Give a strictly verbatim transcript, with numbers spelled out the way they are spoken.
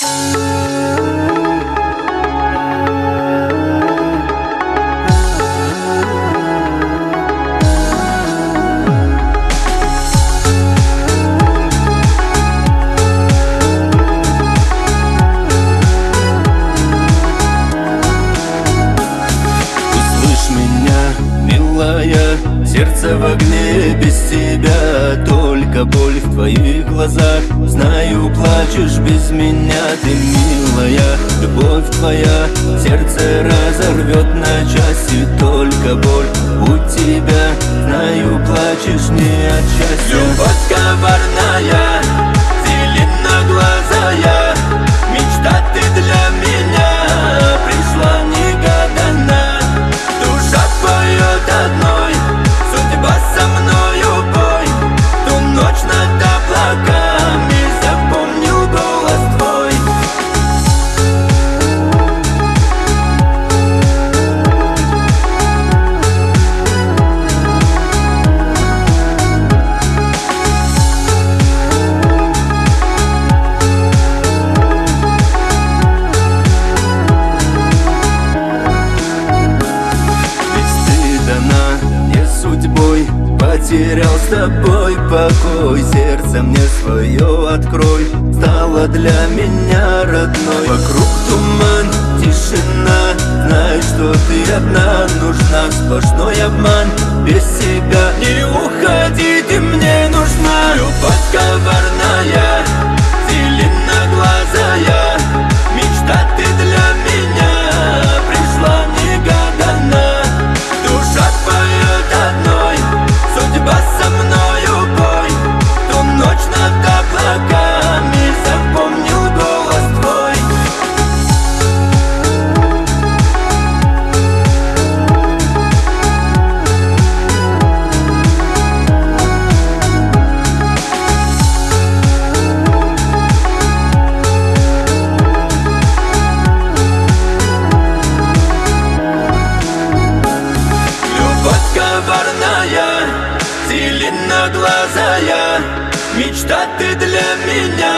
Сердце в огне без тебя, только боль в твоих глазах. Знаю, плачешь без меня, ты милая. Любовь твоя сердце разорвет на части, только боль у тебя. Знаю, плачешь не от счастья. Любовь коварная, зеленоглазая, мечта ты для меня пришла негаданно. Душа поет одной, судьба со мною бой. Ту ночь над облаками запомнил голос твой. Потерял с тобой покой, сердце мне свое открой. Стала для меня родной. Вокруг туман, тишина, знай, что ты одна нужна. Сплошной обман, без тебя не уходи, ты мне нужна. Любовь коварная, зеленоглазая, мечта ты для меня пришла негаданно. Душа поет одной, судьба со мною бой. Ту ночь над облаками запомнил голос твой. Любовь коварная, зеленоглазая, мечта ты для меня